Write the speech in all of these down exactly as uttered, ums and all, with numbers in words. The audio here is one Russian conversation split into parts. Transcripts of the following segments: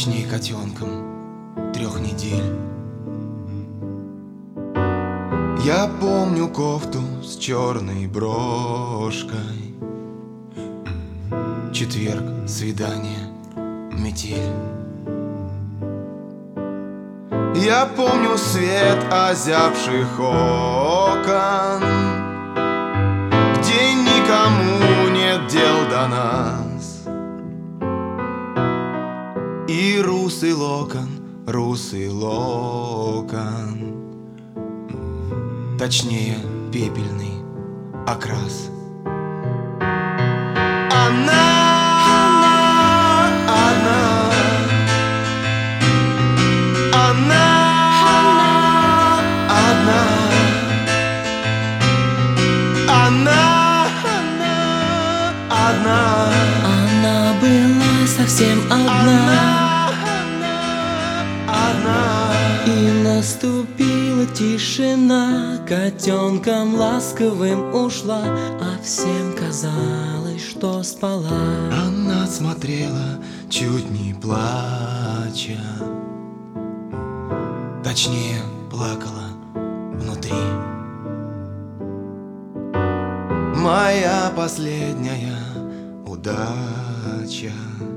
точнее котенком трех недель. Я помню кофту с черной брошкой, четверг, свидание, метель. Я помню свет озябших окон, где никому нет дел до нас. И русый локон, русый локон, точнее пепельный окрас. Она одна, она одна, она одна. Она была совсем одна, и наступила тишина. Котенком ласковым ушла, а всем казалось, что спала. Она смотрела, чуть не плача, точнее, плакала внутри. Моя последняя удача,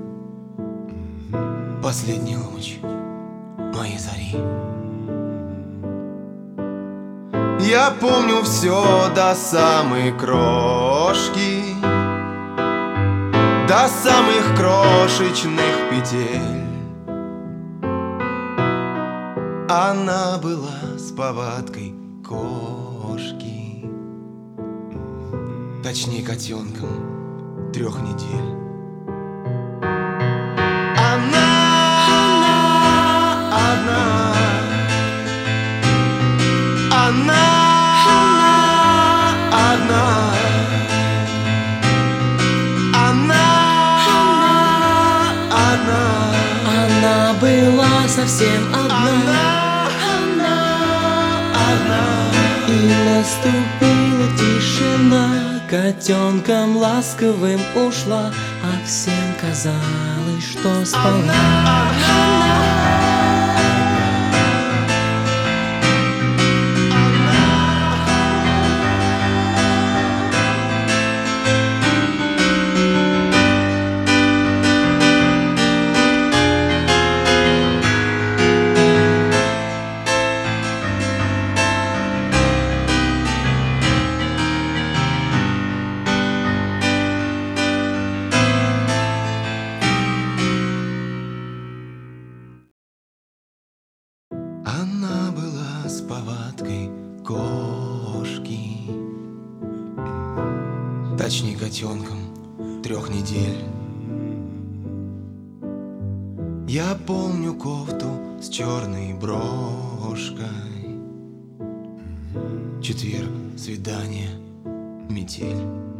последний луч моей зари. Я помню все до самой крошки, до самых крошечных петель. Она была с повадкой кошки, точнее котенком трех недель. Она одна, она одна, она одна. Она была совсем одна, и наступила тишина. Котенком ласковым ушла, а всем казалось, что спала. Она была с повадкой кошки, точнее котенком трех недель. Я помню кофту с черной брошкой, четверг, свидание, метель.